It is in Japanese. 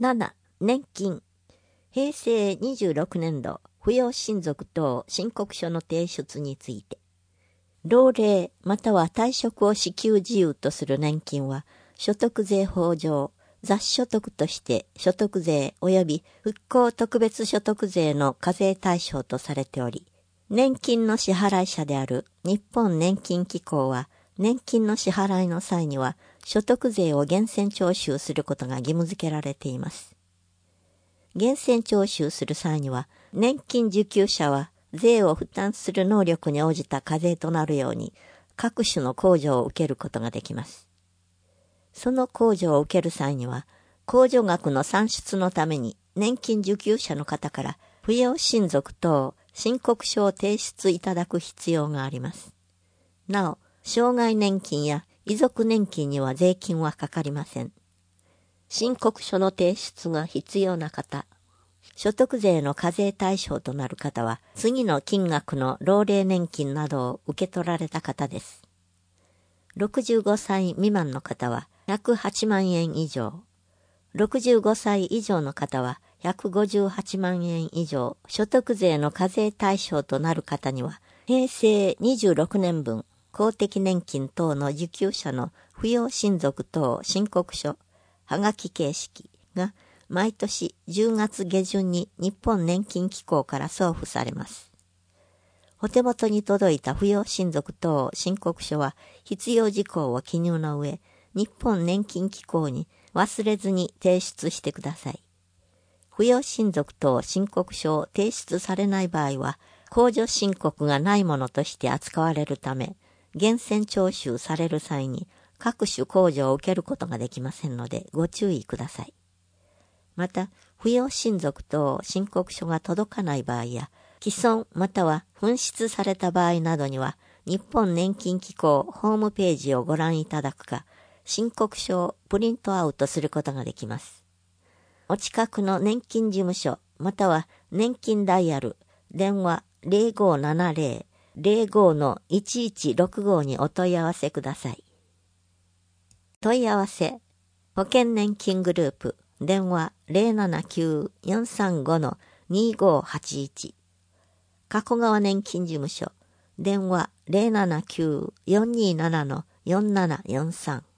7、年金。平成26年度扶養親族等申告書の提出について。老齢または退職を支給事由とする年金は、所得税法上、雑所得として所得税及び復興特別所得税の課税対象とされており、年金の支払い者である日本年金機構は、年金の支払いの際には所得税を源泉徴収することが義務付けられています。源泉徴収する際には、年金受給者は税を負担する能力に応じた課税となるように、各種の控除を受けることができます。その控除を受ける際には、控除額の算出のために年金受給者の方から扶養親族等申告書を提出いただく必要があります。なお、障害年金や遺族年金には税金はかかりません。申告書の提出が必要な方、所得税の課税対象となる方は、次の金額の老齢年金などを受け取られた方です。65歳未満の方は108万円以上、65歳以上の方は158万円以上、所得税の課税対象となる方には、平成26年分、公的年金等の受給者の扶養親族等申告書、はがき形式が毎年10月下旬に日本年金機構から送付されます。お手元に届いた扶養親族等申告書は必要事項を記入の上、日本年金機構に忘れずに提出してください。扶養親族等申告書を提出されない場合は、控除申告がないものとして扱われるため、源泉徴収される際に各種控除を受けることができませんのでご注意ください。また、扶養親族等申告書が届かない場合や、既存または紛失された場合などには、日本年金機構ホームページをご覧いただくか、申告書をプリントアウトすることができます。お近くの年金事務所または年金ダイヤル、電話 0570-05-1165 にお問い合わせください。問い合わせ、保険年金グループ、電話 079-435-2581 加古川年金事務所、電話 079-427-4743